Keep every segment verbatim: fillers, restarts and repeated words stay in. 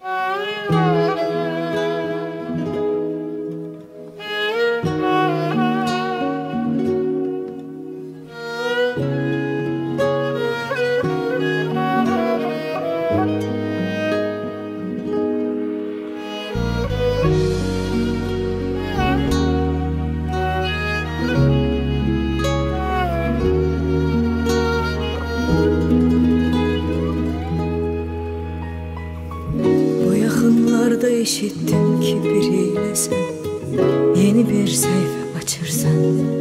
Yakınlarda işittim ki biriyle sen yeni bir sayfa açırsan,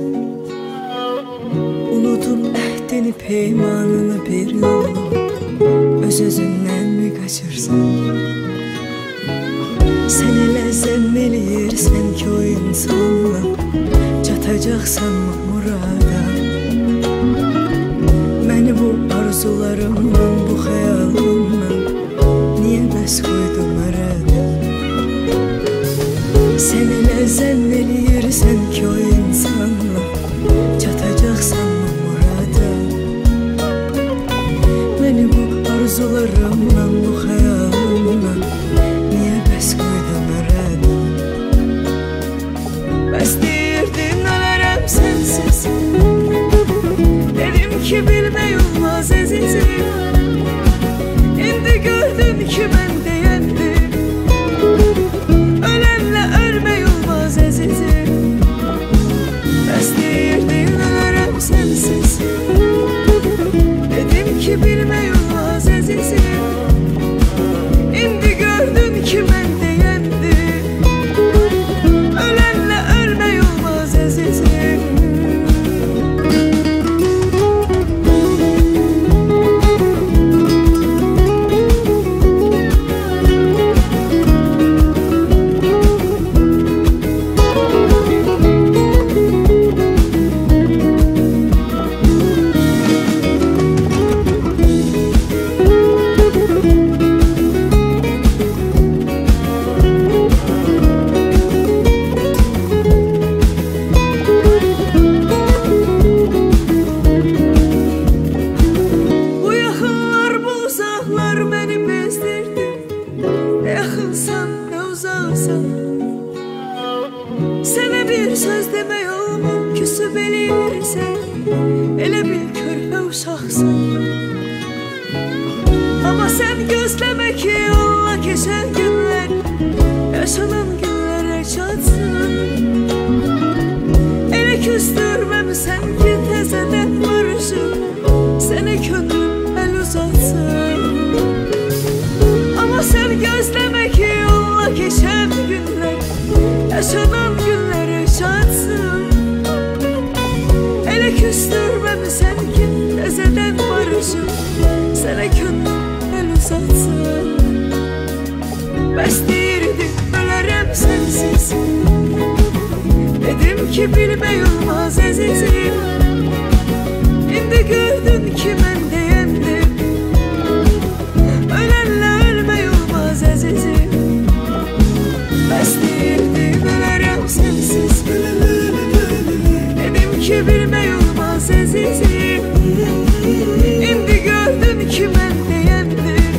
unudum ehdini peymanını bir yolu öz özünden mi kaçırsan. Sen elə zənn eləyirsən ki o insanla çatacaksan mı murada. Məni bu arzularımla, bu xəyalımla niye bəs koydun arada? Sen elə zənn eləyirsən ki o insanla çatacaksan mı murada. Məni bu arzularımla, bu xəyalımla niye bəs koydun arada? Bəs deyirdin ölərəm sensiz, dedim ki bilmək olmaz əzizim. İndi gördüm ki mən deyəndim, ölənlə ölmək olmaz əzizim. Bəs deyirdin ölərəm sensiz, dedim ki bilmək olmaz əzizim. İndi gördüm ki mən deyəndim, ölənlə ölmək olmaz əzizim. Sənə bir söz demək olmur, küsüb eləyirsən, elə bil körpə uşaqsan. Amma sən gözləmə ki yolla keçən günlər, yaşanan günlərə çatsın. Elə küstürməmsən ki təzədən barışıb, sənə könlüm əl uzatsın. Amma sən gözləmə ki yolla keçən günlər, yaşanan günləri çatsın. Elə küstürməmsən ki təzədən barışıb, sənə könlüm əl uzatsın. Bəs deyirdin ölərəm sensiz, dedim ki bilmək olmaz əzizim. İndi gördün ki mən deyəndim, ölənlə ölmək olmaz əzizim. Bəs deyirdin ölərəm sensiz, dedim ki bilmək olmaz əzizim. İndi gördün ki mən deyəndim,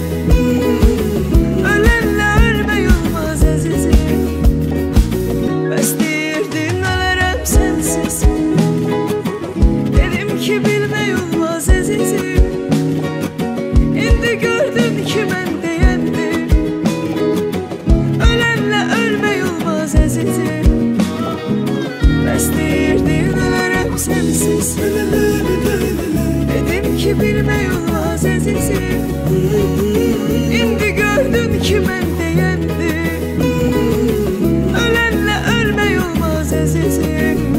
ölənlə ölmək olmaz əzizim. Bəs deyirdin ölərəm sensiz, dedim ki bilmək olmaz əzizim. İndi gördün ki mən deyəndim, ölənlə ölmək olmaz əzizim. Bəs deyirdin ölərəm sensiz, dedim ki bilmək olmaz əzizim. İndi gördün ki mən deyəndim, ölənlə ölmək olmaz əzizim.